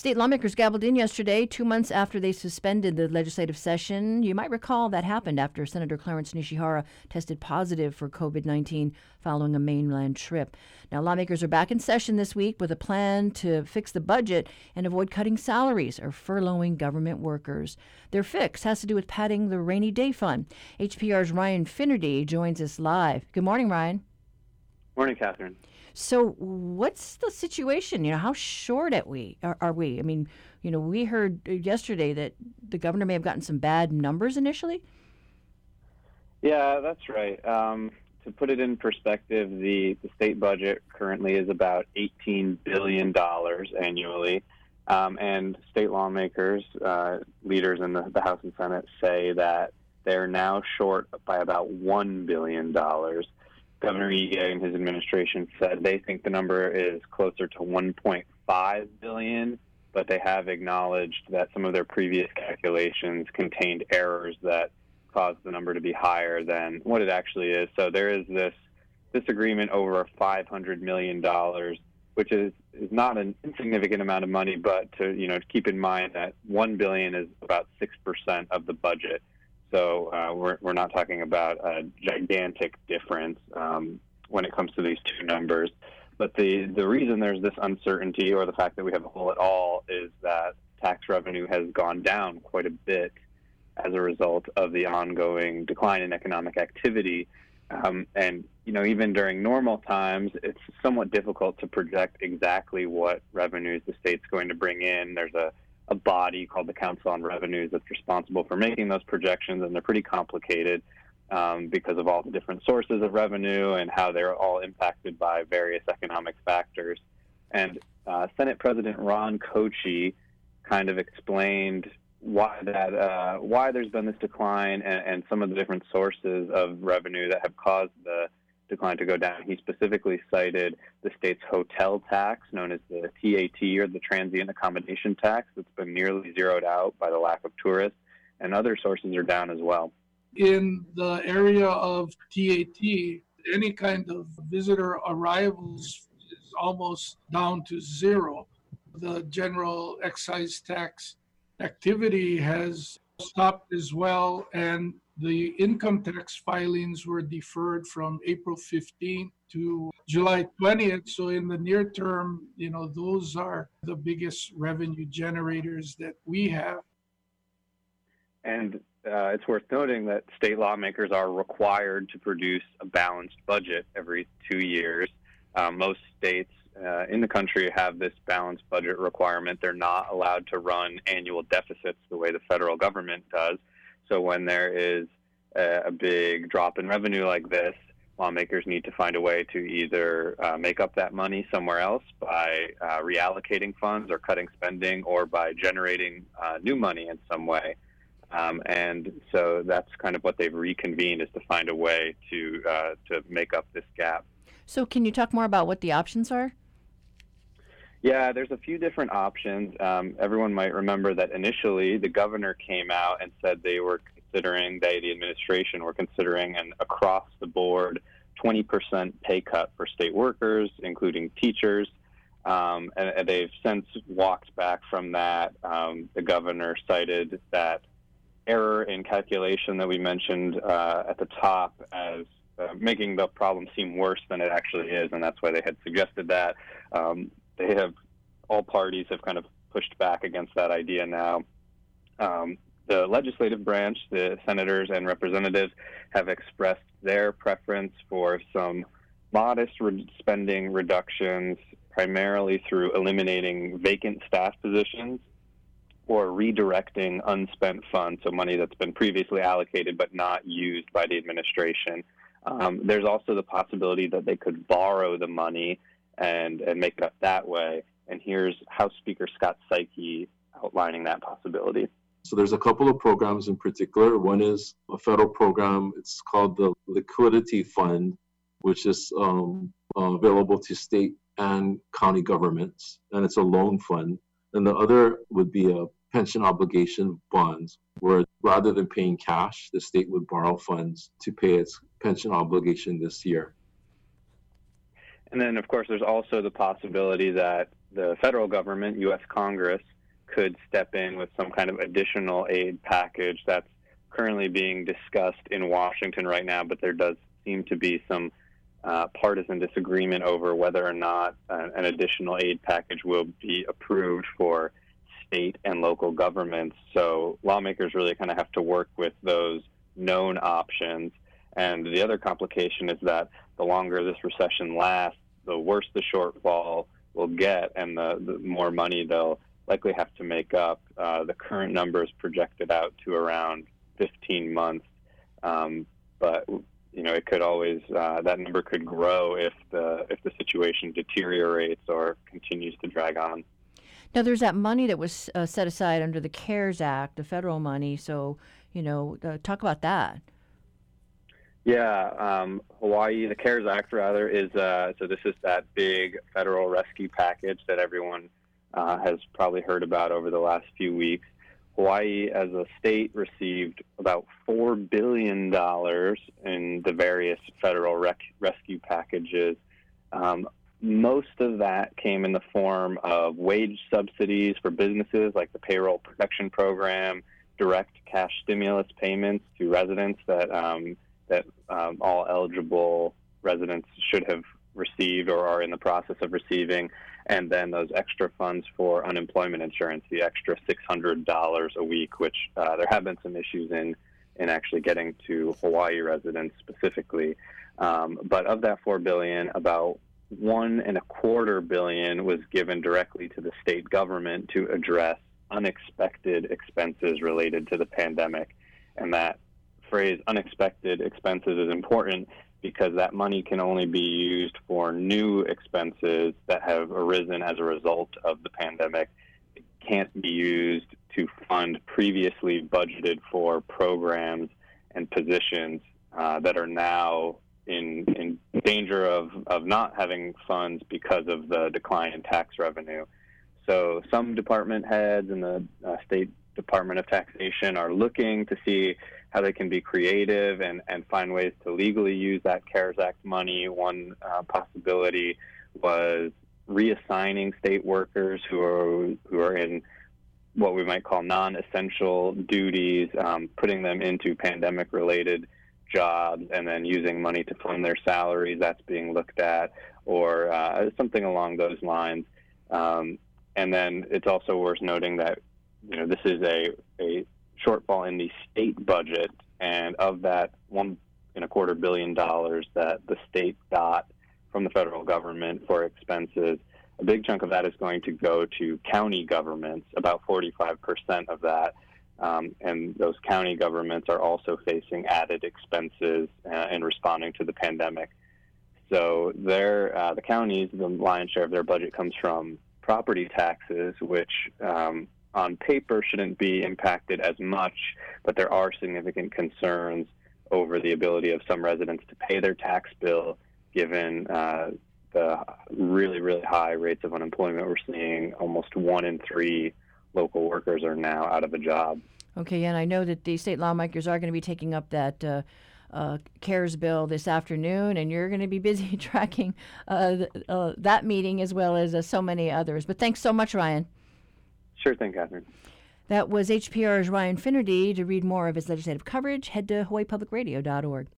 State lawmakers gabbled in yesterday, 2 months after they suspended the legislative session. You might recall that happened after Senator Clarence Nishihara tested positive for COVID-19 following a mainland trip. Now, lawmakers are back in session this week with a plan to fix the budget and avoid cutting salaries or furloughing government workers. Their fix has to do with padding the rainy day fund. HPR's Ryan Finnerty joins us live. Good morning, Ryan. Morning, Catherine. So what's the situation? How short are we? I mean, we heard yesterday that the governor may have gotten some bad numbers initially. Yeah, that's right. To put it in perspective, the state budget currently is about $18 billion annually. And state lawmakers, leaders in the House and Senate, say that they're now short by about $1 billion. Governor Ige and his administration said they think the number is closer to $1.5 billion, but they have acknowledged that some of their previous calculations contained errors that caused the number to be higher than what it actually is. So there is this disagreement over $500 million, which is not an insignificant amount of money, but to keep in mind that $1 billion is about 6% of the budget. So we're not talking about a gigantic difference when it comes to these two numbers. But the reason there's this uncertainty, or the fact that we have a hole at all, is that tax revenue has gone down quite a bit as a result of the ongoing decline in economic activity. And even during normal times, it's somewhat difficult to project exactly what revenues the state's going to bring in. There's a body called the Council on Revenues that's responsible for making those projections, and they're pretty complicated because of all the different sources of revenue and how they're all impacted by various economic factors. And Senate President Ron Kotchie kind of explained why there's been this decline and some of the different sources of revenue that have caused the decline to go down. He specifically cited the state's hotel tax, known as the TAT, or the Transient Accommodation Tax, that's been nearly zeroed out by the lack of tourists, and other sources are down as well. In the area of TAT, any kind of visitor arrivals is almost down to zero. The general excise tax activity has stopped as well, and the income tax filings were deferred from April 15th to July 20th. So in the near term, those are the biggest revenue generators that we have. And it's worth noting that state lawmakers are required to produce a balanced budget every 2 years. Most states in the country have this balanced budget requirement. They're not allowed to run annual deficits the way the federal government does. So when there is a big drop in revenue like this, lawmakers need to find a way to either make up that money somewhere else by reallocating funds or cutting spending, or by generating new money in some way. And so that's kind of what they've reconvened, is to find a way to make up this gap. So can you talk more about what the options are? Yeah, there's a few different options. Everyone might remember that initially the governor came out and said the administration were considering an across-the-board 20% pay cut for state workers, including teachers. And they've since walked back from that. The governor cited that error in calculation that we mentioned at the top as making the problem seem worse than it actually is, and that's why they had suggested that. All parties have kind of pushed back against that idea now. The legislative branch, the senators and representatives, have expressed their preference for some modest spending reductions, primarily through eliminating vacant staff positions or redirecting unspent funds, so money that's been previously allocated but not used by the administration. There's also the possibility that they could borrow the money and make it up that way. And here's House Speaker Scott Saiki outlining that possibility. So there's a couple of programs in particular. One is a federal program. It's called the Liquidity Fund, which is available to state and county governments, and it's a loan fund. And the other would be a pension obligation bonds, where rather than paying cash, the state would borrow funds to pay its pension obligation this year. And then, of course, there's also the possibility that the federal government, U.S. Congress, could step in with some kind of additional aid package that's currently being discussed in Washington right now, but there does seem to be some partisan disagreement over whether or not an additional aid package will be approved for state and local governments. So lawmakers really kind of have to work with those known options. And the other complication is that the longer this recession lasts, the worse the shortfall will get, and the more money they'll likely have to make up. The current number is projected out to around 15 months, but it could always that number could grow if the situation deteriorates or continues to drag on. Now, there's that money that was set aside under the CARES Act, the federal money. So, talk about that. Yeah, Hawaii, the CARES Act, rather, is so this is that big federal rescue package that everyone has probably heard about over the last few weeks. Hawaii, as a state, received about $4 billion in the various federal rescue packages. Most of that came in the form of wage subsidies for businesses, like the Payroll Protection Program, direct cash stimulus payments to residents that all eligible residents should have received or are in the process of receiving, and then those extra funds for unemployment insurance, the extra $600 a week, which there have been some issues in actually getting to Hawaii residents specifically. But of that $4 billion, about $1.25 billion was given directly to the state government to address unexpected expenses related to the pandemic. And that phrase, unexpected expenses, is important because that money can only be used for new expenses that have arisen as a result of the pandemic. It can't be used to fund previously budgeted for programs and positions that are now in danger of not having funds because of the decline in tax revenue. So some department heads in the State Department of Taxation are looking to see how they can be creative and find ways to legally use that CARES Act money. One possibility was reassigning state workers who are in what we might call non-essential duties, putting them into pandemic-related jobs and then using money to fund their salaries. That's being looked at, or something along those lines. And then it's also worth noting that this is a shortfall in the state budget, and of that $1.25 billion that the state got from the federal government for expenses, a big chunk of that is going to go to county governments, about 45% of that. And those county governments are also facing added expenses in responding to the pandemic. So the counties, the lion's share of their budget comes from property taxes, which on paper shouldn't be impacted as much, but there are significant concerns over the ability of some residents to pay their tax bill given the really, really high rates of unemployment we're seeing. Almost 1 in 3 local workers are now out of a job. Okay, and I know that the state lawmakers are going to be taking up that CARES bill this afternoon, and you're going to be busy tracking that meeting as well as so many others. But thanks so much, Ryan. Sure thing, Catherine. That was HPR's Ryan Finnerty. To read more of his legislative coverage, head to hawaiipublicradio.org.